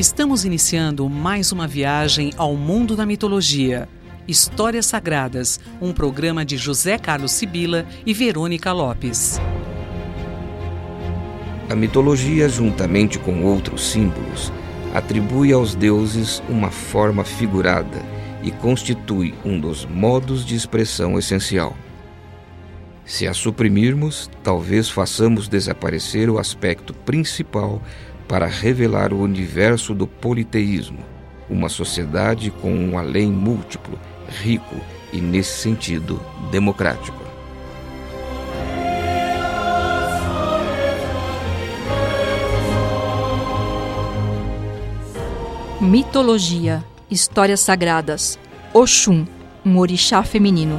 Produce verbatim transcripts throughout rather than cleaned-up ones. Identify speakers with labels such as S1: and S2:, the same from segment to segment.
S1: Estamos iniciando mais uma viagem ao mundo da mitologia. Histórias Sagradas, um programa de José Carlos Sibila e Verônica Lopes.
S2: A mitologia, juntamente com outros símbolos, atribui aos deuses uma forma figurada e constitui um dos modos de expressão essencial. Se a suprimirmos, talvez façamos desaparecer o aspecto principal para revelar o universo do politeísmo, uma sociedade com um além múltiplo, rico e, nesse sentido, democrático.
S3: Mitologia, histórias sagradas. Oxum, um orixá feminino.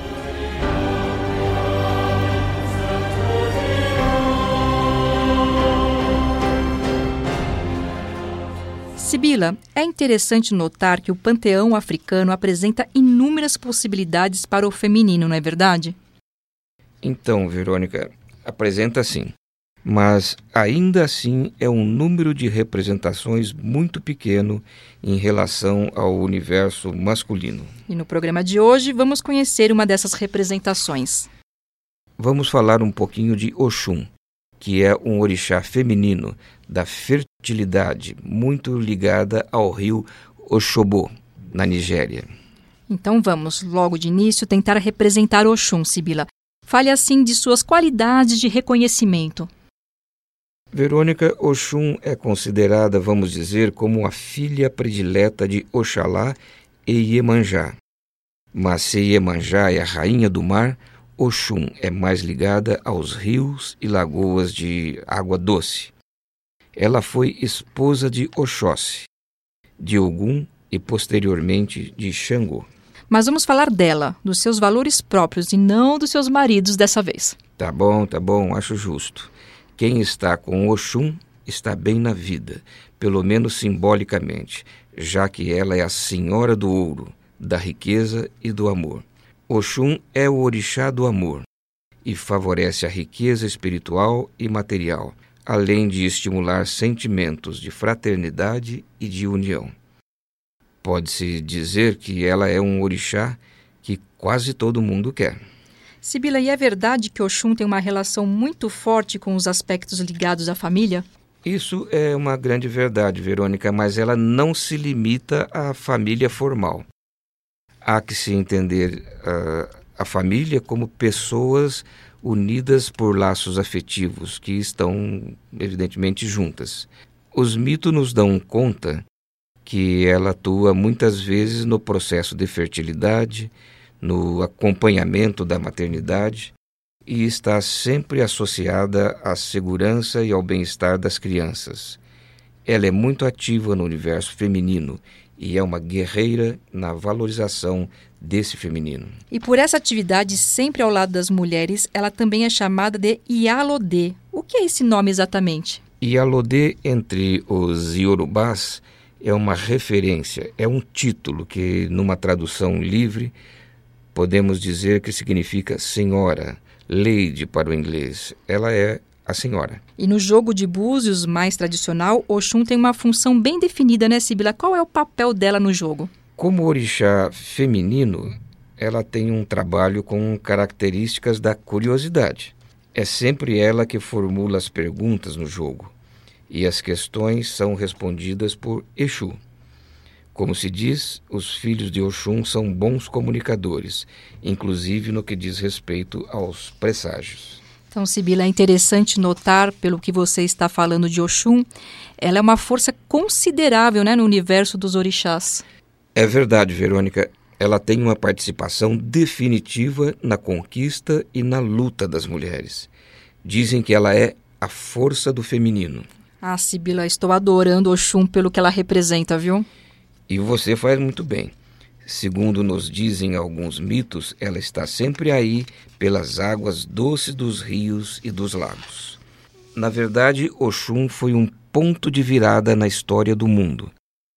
S3: Sibila, é interessante notar que o panteão africano apresenta inúmeras possibilidades para o feminino, não é verdade?
S2: Então, Verônica, apresenta sim. Mas, ainda assim, é um número de representações muito pequeno em relação ao universo masculino.
S3: E no programa de hoje, vamos conhecer uma dessas representações.
S2: Vamos falar um pouquinho de Oxum, que é um orixá feminino da fertilidade, muito ligada ao rio Oxobô, na Nigéria.
S3: Então vamos, logo de início, tentar representar Oxum, Sibila. Fale assim de suas qualidades de reconhecimento.
S2: Verônica, Oxum é considerada, vamos dizer, como a filha predileta de Oxalá e Iemanjá. Mas se Iemanjá é a rainha do mar, Oxum é mais ligada aos rios e lagoas de água doce. Ela foi esposa de Oxóssi, de Ogum e posteriormente de Xangô.
S3: Mas vamos falar dela, dos seus valores próprios e não dos seus maridos dessa vez.
S2: Tá bom, tá bom, acho justo. Quem está com Oxum está bem na vida, pelo menos simbolicamente, já que ela é a senhora do ouro, da riqueza e do amor. Oxum é o orixá do amor e favorece a riqueza espiritual e material, além de estimular sentimentos de fraternidade e de união. Pode-se dizer que ela é um orixá que quase todo mundo quer.
S3: Sibila, e é verdade que Oxum tem uma relação muito forte com os aspectos ligados à família?
S2: Isso é uma grande verdade, Verônica, mas ela não se limita à família formal. Há que se entender uh, a família como pessoas unidas por laços afetivos que estão, evidentemente, juntas. Os mitos nos dão conta que ela atua muitas vezes no processo de fertilidade, no acompanhamento da maternidade e está sempre associada à segurança e ao bem-estar das crianças. Ela é muito ativa no universo feminino e é uma guerreira na valorização desse feminino.
S3: E por essa atividade sempre ao lado das mulheres, ela também é chamada de Iyalode. O que é esse nome exatamente?
S2: Iyalode, entre os iorubás, é uma referência, é um título que, numa tradução livre, podemos dizer que significa senhora, lady para o inglês. Ela é a senhora.
S3: E no jogo de búzios mais tradicional, Oxum tem uma função bem definida, né, Sibila? Qual é o papel dela no jogo?
S2: Como orixá feminino, ela tem um trabalho com características da curiosidade. É sempre ela que formula as perguntas no jogo, e as questões são respondidas por Exu. Como se diz, os filhos de Oxum são bons comunicadores, inclusive no que diz respeito aos presságios.
S3: Então, Sibila, é interessante notar, pelo que você está falando de Oxum, ela é uma força considerável, né, no universo dos orixás.
S2: É verdade, Verônica. Ela tem uma participação definitiva na conquista e na luta das mulheres. Dizem que ela é a força do feminino.
S3: Ah, Sibila, estou adorando Oxum pelo que ela representa, viu?
S2: E você faz muito bem. Segundo nos dizem alguns mitos, ela está sempre aí pelas águas doces dos rios e dos lagos. Na verdade, Oxum foi um ponto de virada na história do mundo.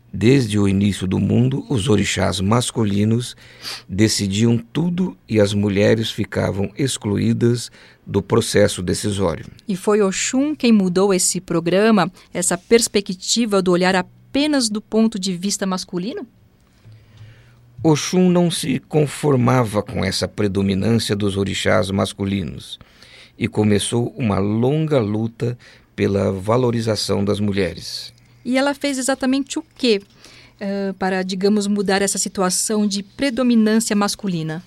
S2: Desde o início do mundo, os orixás masculinos decidiam tudo e as mulheres ficavam excluídas do processo decisório.
S3: E foi Oxum quem mudou esse programa, essa perspectiva do olhar apenas do ponto de vista masculino?
S2: Oxum não se conformava com essa predominância dos orixás masculinos e começou uma longa luta pela valorização das mulheres.
S3: E ela fez exatamente o quê uh, para, digamos, mudar essa situação de predominância masculina?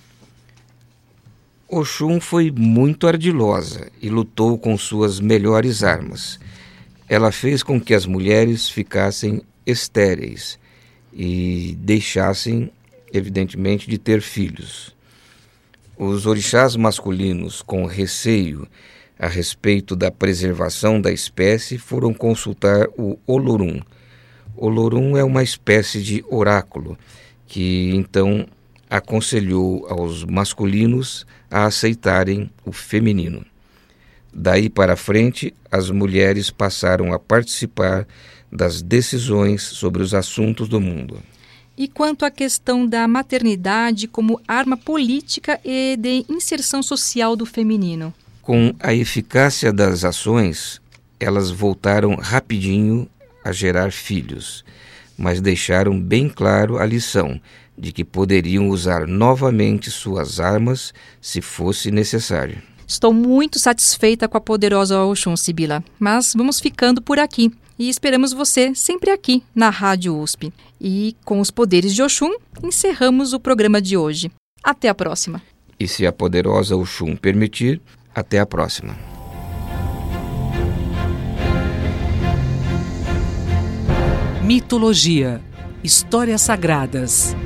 S2: Oxum foi muito ardilosa e lutou com suas melhores armas. Ela fez com que as mulheres ficassem estéreis e deixassem, evidentemente, de ter filhos. Os orixás masculinos, com receio a respeito da preservação da espécie, foram consultar o Olorum. Olorum é uma espécie de oráculo que, então, aconselhou aos masculinos a aceitarem o feminino. Daí para frente, as mulheres passaram a participar das decisões sobre os assuntos do mundo.
S3: E quanto à questão da maternidade como arma política e de inserção social do feminino?
S2: Com a eficácia das ações, elas voltaram rapidinho a gerar filhos, mas deixaram bem claro a lição de que poderiam usar novamente suas armas se fosse necessário.
S3: Estou muito satisfeita com a poderosa Oxum, Sibila, mas vamos ficando por aqui e esperamos você sempre aqui na Rádio U S P. E com os poderes de Oxum, encerramos o programa de hoje. Até a próxima.
S2: E se a poderosa Oxum permitir, até a próxima.
S1: Mitologia, histórias sagradas.